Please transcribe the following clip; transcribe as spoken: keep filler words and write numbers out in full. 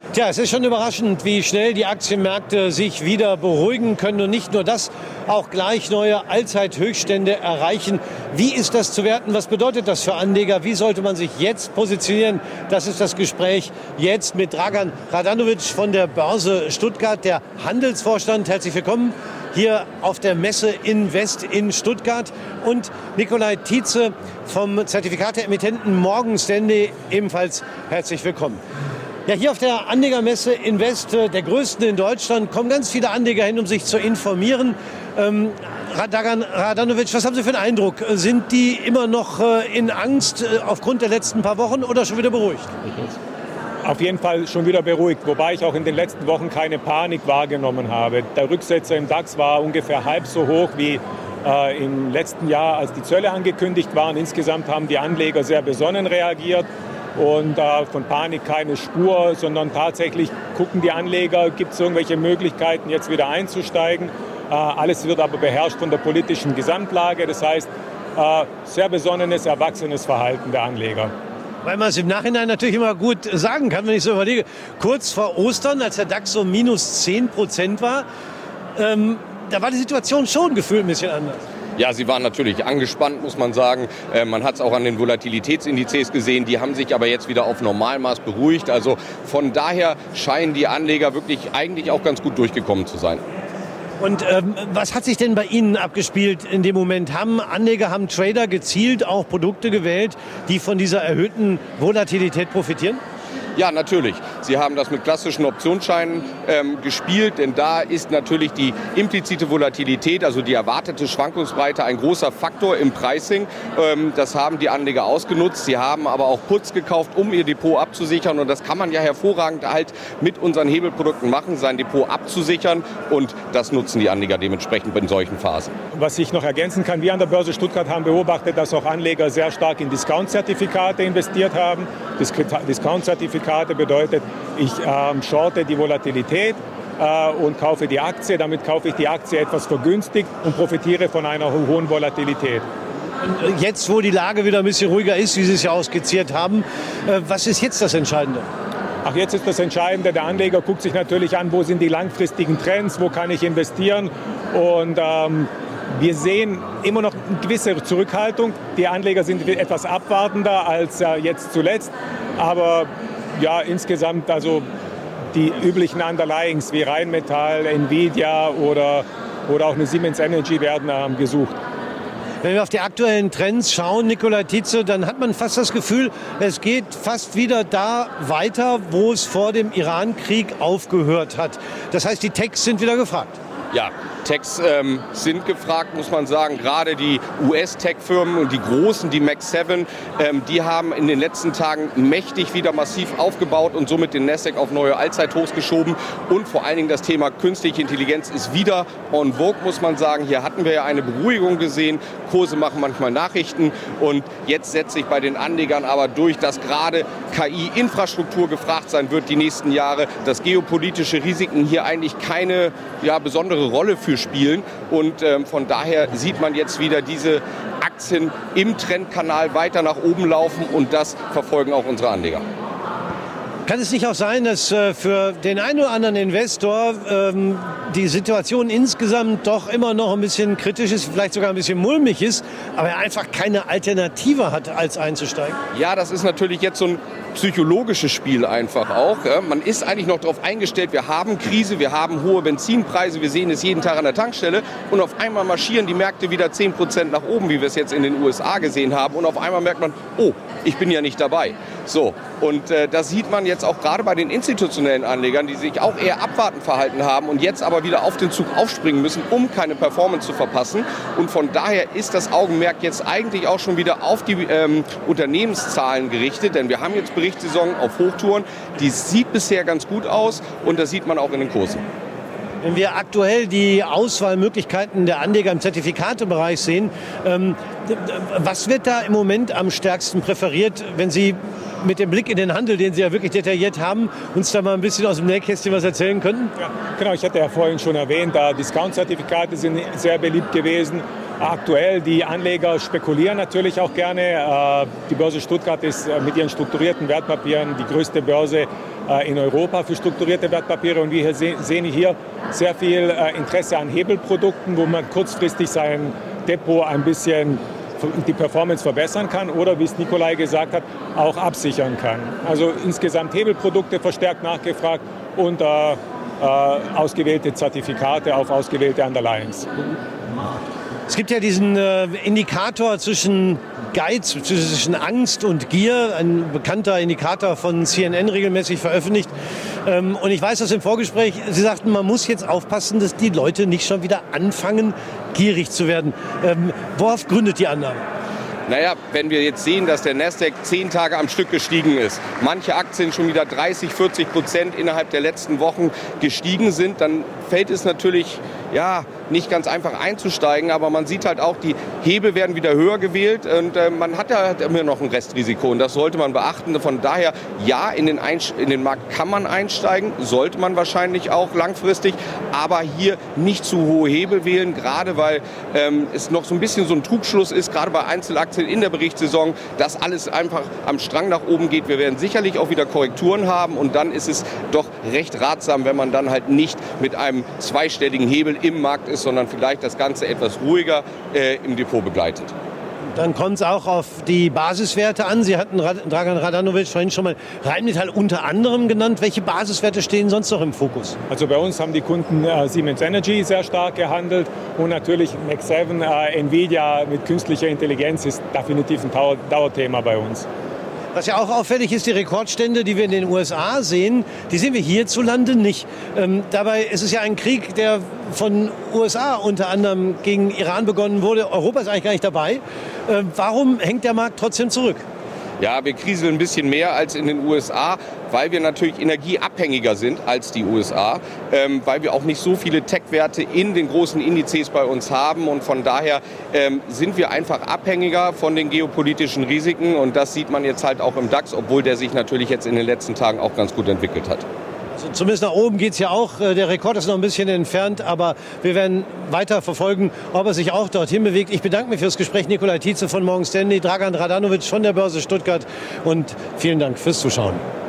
Tja, es ist schon überraschend, wie schnell die Aktienmärkte sich wieder beruhigen können und nicht nur das, auch gleich neue Allzeithöchststände erreichen. Wie ist das zu werten? Was bedeutet das für Anleger? Wie sollte man sich jetzt positionieren? Das ist das Gespräch jetzt mit Dragan Radanovic von der Börse Stuttgart, der Handelsvorstand. Herzlich willkommen hier auf der Messe Invest in Stuttgart, und Nikolai Tietze vom Zertifikateemittenten Morgan Stanley, ebenfalls herzlich willkommen. Ja, hier auf der Anlegermesse Invest, der größten in Deutschland, kommen ganz viele Anleger hin, um sich zu informieren. Ähm, Dragan Radanovic, was haben Sie für einen Eindruck? Sind die immer noch äh, in Angst äh, aufgrund der letzten paar Wochen oder schon wieder beruhigt? Auf jeden Fall schon wieder beruhigt, wobei ich auch in den letzten Wochen keine Panik wahrgenommen habe. Der Rücksetzer im DAX war ungefähr halb so hoch wie äh, im letzten Jahr, als die Zölle angekündigt waren. Insgesamt haben die Anleger sehr besonnen reagiert. Und äh, von Panik keine Spur, sondern tatsächlich gucken die Anleger, gibt es irgendwelche Möglichkeiten, jetzt wieder einzusteigen. Äh, alles wird aber beherrscht von der politischen Gesamtlage. Das heißt, äh, sehr besonnenes, erwachsenes Verhalten der Anleger. Weil man es im Nachhinein natürlich immer gut sagen kann, wenn ich so überlege, kurz vor Ostern, als der DAX so minus zehn Prozent war, ähm, da war die Situation schon gefühlt ein bisschen anders. Ja, sie waren natürlich angespannt, muss man sagen. Äh, man hat es auch an den Volatilitätsindizes gesehen. Die haben sich aber jetzt wieder auf Normalmaß beruhigt. Also von daher scheinen die Anleger wirklich eigentlich auch ganz gut durchgekommen zu sein. Und ähm, was hat sich denn bei Ihnen abgespielt in dem Moment? Haben Anleger, haben Trader gezielt auch Produkte gewählt, die von dieser erhöhten Volatilität profitieren? Ja, natürlich. Sie haben das mit klassischen Optionsscheinen ähm, gespielt, denn da ist natürlich die implizite Volatilität, also die erwartete Schwankungsbreite, ein großer Faktor im Pricing. Ähm, das haben die Anleger ausgenutzt. Sie haben aber auch Puts gekauft, um ihr Depot abzusichern, und das kann man ja hervorragend halt mit unseren Hebelprodukten machen, sein Depot abzusichern, und das nutzen die Anleger dementsprechend in solchen Phasen. Was ich noch ergänzen kann, wir an der Börse Stuttgart haben beobachtet, dass auch Anleger sehr stark in Discount-Zertifikate investiert haben. Discount-Zertifikate bedeutet, ich ähm, shorte die Volatilität äh, und kaufe die Aktie. Damit kaufe ich die Aktie etwas vergünstigt und profitiere von einer hohen Volatilität. Und jetzt, wo die Lage wieder ein bisschen ruhiger ist, wie Sie es ja auch skizziert haben, äh, was ist jetzt das Entscheidende? Ach, jetzt ist das Entscheidende, der Anleger guckt sich natürlich an, wo sind die langfristigen Trends, wo kann ich investieren, und ähm, wir sehen immer noch eine gewisse Zurückhaltung. Die Anleger sind etwas abwartender als äh, jetzt zuletzt, aber ja, insgesamt also die üblichen Underlyings wie Rheinmetall, Nvidia oder, oder auch eine Siemens Energy werden ähm, gesucht. Wenn wir auf die aktuellen Trends schauen, Nikolai Tietze, dann hat man fast das Gefühl, es geht fast wieder da weiter, wo es vor dem Iran-Krieg aufgehört hat. Das heißt, die Techs sind wieder gefragt. Ja, Techs ähm, sind gefragt, muss man sagen. Gerade die U S-Tech-Firmen und die großen, die Mac sieben, ähm, die haben in den letzten Tagen mächtig wieder massiv aufgebaut und somit den Nasdaq auf neue Allzeithochs geschoben. Und vor allen Dingen das Thema künstliche Intelligenz ist wieder en vogue, muss man sagen. Hier hatten wir ja eine Beruhigung gesehen. Kurse machen manchmal Nachrichten. Und jetzt setzt sich bei den Anlegern aber durch, dass gerade K I-Infrastruktur gefragt sein wird die nächsten Jahre, dass geopolitische Risiken hier eigentlich keine ja, besondere Rolle für spielen, und ähm, von daher sieht man jetzt wieder diese Aktien im Trendkanal weiter nach oben laufen, und das verfolgen auch unsere Anleger. Kann es nicht auch sein, dass äh, für den einen oder anderen Investor ähm, die Situation insgesamt doch immer noch ein bisschen kritisch ist, vielleicht sogar ein bisschen mulmig ist, aber er einfach keine Alternative hat, als einzusteigen? Ja, das ist natürlich jetzt so ein psychologisches Spiel einfach auch. Ja. Man ist eigentlich noch darauf eingestellt, wir haben Krise, wir haben hohe Benzinpreise, wir sehen es jeden Tag an der Tankstelle, und auf einmal marschieren die Märkte wieder zehn Prozent nach oben, wie wir es jetzt in den U S A gesehen haben, und auf einmal merkt man, oh, ich bin ja nicht dabei. So, und äh, das sieht man jetzt auch gerade bei den institutionellen Anlegern, die sich auch eher abwartend verhalten haben und jetzt aber wieder auf den Zug aufspringen müssen, um keine Performance zu verpassen. Und von daher ist das Augenmerk jetzt eigentlich auch schon wieder auf die ähm, Unternehmenszahlen gerichtet, denn wir haben jetzt Berichtssaison auf Hochtouren. Die sieht bisher ganz gut aus, und das sieht man auch in den Kursen. Wenn wir aktuell die Auswahlmöglichkeiten der Anleger im Zertifikatebereich sehen, ähm, was wird da im Moment am stärksten präferiert, wenn Sie mit dem Blick in den Handel, den Sie ja wirklich detailliert haben, uns da mal ein bisschen aus dem Nähkästchen was erzählen könnten? Ja, genau, ich hatte ja vorhin schon erwähnt, da Discount-Zertifikate sind sehr beliebt gewesen. aktuell. Die Anleger spekulieren natürlich auch gerne. Die Börse Stuttgart ist mit ihren strukturierten Wertpapieren die größte Börse in Europa für strukturierte Wertpapiere. Und wir sehen hier sehr viel Interesse an Hebelprodukten, wo man kurzfristig sein Depot ein bisschen die Performance verbessern kann oder, wie es Nikolai gesagt hat, auch absichern kann. Also insgesamt Hebelprodukte verstärkt nachgefragt und äh, äh, ausgewählte Zertifikate auf ausgewählte Underlyings. Es gibt ja diesen äh, Indikator zwischen Geiz, zwischen Angst und Gier, ein bekannter Indikator von C N N regelmäßig veröffentlicht. Ähm, und ich weiß das im Vorgespräch, Sie sagten, man muss jetzt aufpassen, dass die Leute nicht schon wieder anfangen, gierig zu werden. Ähm, worauf gründet die Annahme? Naja, wenn wir jetzt sehen, dass der Nasdaq zehn Tage am Stück gestiegen ist, manche Aktien schon wieder dreißig, vierzig Prozent innerhalb der letzten Wochen gestiegen sind, dann fällt es natürlich ja, nicht ganz einfach einzusteigen, aber man sieht halt auch, die Hebel werden wieder höher gewählt und äh, man hat ja immer noch ein Restrisiko und das sollte man beachten. Von daher, ja, in den, Einst- in den Markt kann man einsteigen, sollte man wahrscheinlich auch langfristig, aber hier nicht zu hohe Hebel wählen, gerade weil ähm, es noch so ein bisschen so ein Trugschluss ist, gerade bei Einzelaktien in der Berichtssaison, dass alles einfach am Strang nach oben geht. Wir werden sicherlich auch wieder Korrekturen haben und dann ist es doch recht ratsam, wenn man dann halt nicht mit einem zweistelligen Hebel im Markt ist, sondern vielleicht das Ganze etwas ruhiger äh, im Depot begleitet. Dann kommt es auch auf die Basiswerte an. Sie hatten Dragan Radanovic vorhin schon mal Rheinmetall unter anderem genannt. Welche Basiswerte stehen sonst noch im Fokus? Also bei uns haben die Kunden äh, Siemens Energy sehr stark gehandelt und natürlich Max sieben, äh, Nvidia mit künstlicher Intelligenz ist definitiv ein Dauer- Dauerthema bei uns. Was ja auch auffällig ist, die Rekordstände, die wir in den U S A sehen, die sehen wir hierzulande nicht. Ähm, dabei ist es ja ein Krieg, der von U S A unter anderem gegen Iran begonnen wurde. Europa ist eigentlich gar nicht dabei. Ähm, warum hängt der Markt trotzdem zurück? Ja, wir kriseln ein bisschen mehr als in den U S A, weil wir natürlich energieabhängiger sind als die U S A, ähm, weil wir auch nicht so viele Tech-Werte in den großen Indizes bei uns haben und von daher ähm, sind wir einfach abhängiger von den geopolitischen Risiken und das sieht man jetzt halt auch im DAX, obwohl der sich natürlich jetzt in den letzten Tagen auch ganz gut entwickelt hat. Also zumindest nach oben geht es ja auch. Der Rekord ist noch ein bisschen entfernt, aber wir werden weiter verfolgen, ob er sich auch dorthin bewegt. Ich bedanke mich fürs Gespräch. Nikolai Tietze von Morgan Stanley, Dragan Radanovic von der Börse Stuttgart und vielen Dank fürs Zuschauen.